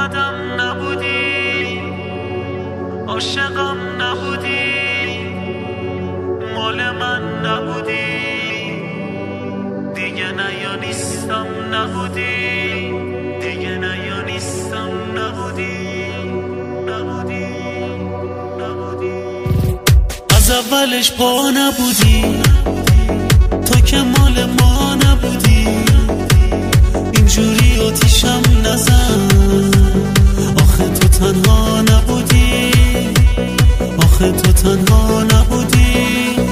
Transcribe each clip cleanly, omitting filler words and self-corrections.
اومدم نبودی، عاشقم نبودی، مال من نبودی، دیگه نه یا نیستم نبودی، دیگه نه یا نیستم نبودی، نبودی، نبودی. از اولش پا نبودی، تو که مال ما نبودی، اینجوری آتیشم نزن، آخه تو تنها نبودی، آخه تو تنها نبودی.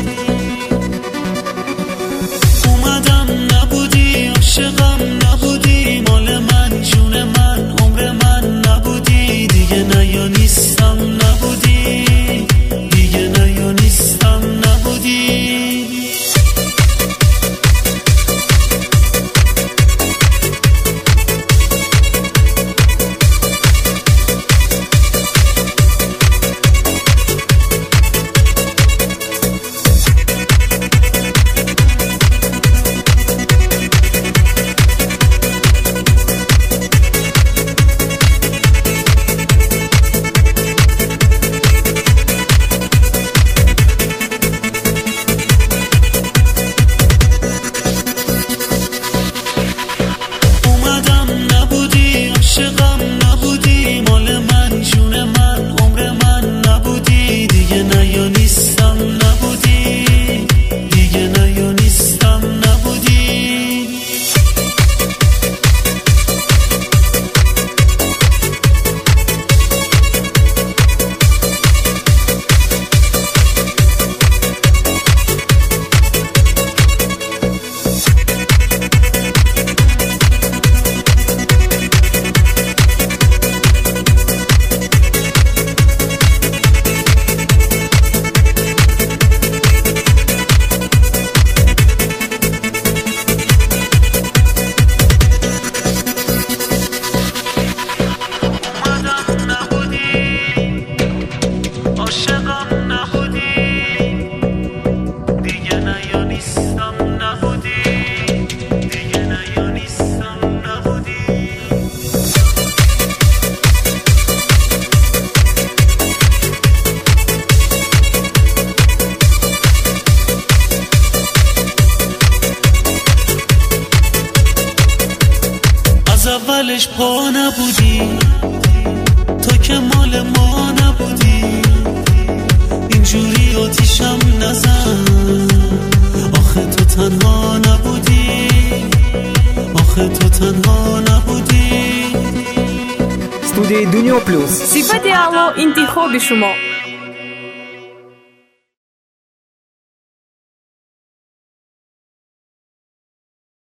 اومدم نبودی، عاشقم نبودی، مال من، جون من، عمر من نبودی، دیگه نه یا نیستم نبودی، دیگه نه یا نیستم نبودی. عاشقم نبودی، مال من، جون من، عمر من نبودی، دیگه نه یا نیستم نبودی، دیگه نه یا نیستم نبودی. از اولش پا نبودی، تو که مال ما نبودی، اینجوری آتیشم نزن، آخه تو تنها نبودی، آخه تو تنها نبودی. студии Dunio Plus. Сипати алло, интихоби шумо.